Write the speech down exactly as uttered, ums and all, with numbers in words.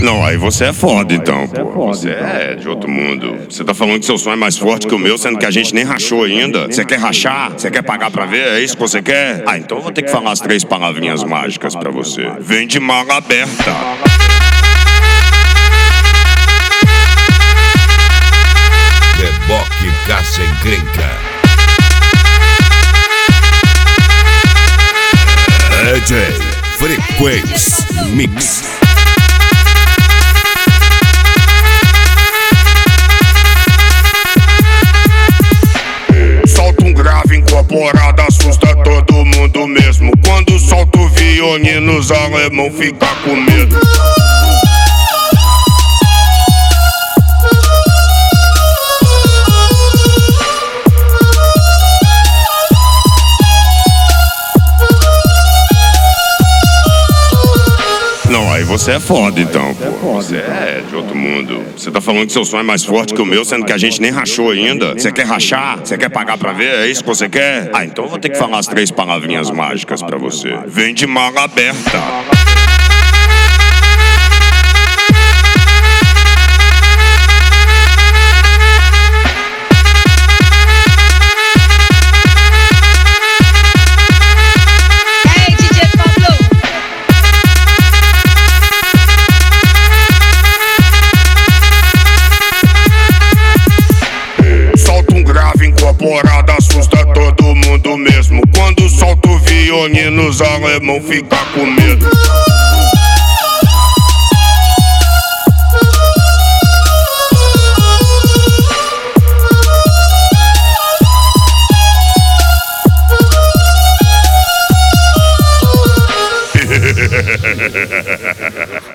Não, aí você é foda então, pô. Você é de outro mundo. Você tá falando que seu sonho é mais forte que o meu, sendo que a gente nem rachou ainda. Você quer rachar? Você quer pagar pra ver? É isso que você quer? Ah, então eu vou ter que falar as três palavrinhas mágicas pra você. Vem de mala aberta. Deboque Caça Encrenca. D J Frequência Mix. Solta um grave incorporado, assusta todo mundo mesmo. Quando solta o violino, os alemão fica com medo. Não, aí você é foda então, pô. Você é de outro mundo. Você tá falando que seu sonho é mais forte que o meu, sendo que a gente nem rachou ainda. Você quer rachar? Você quer pagar pra ver? É isso que você quer? Ah, então eu vou ter que falar as três palavrinhas mágicas pra você. Vem de mala aberta. Incorporada, assusta todo mundo mesmo. Quando solta o violino, os alemão fica com medo.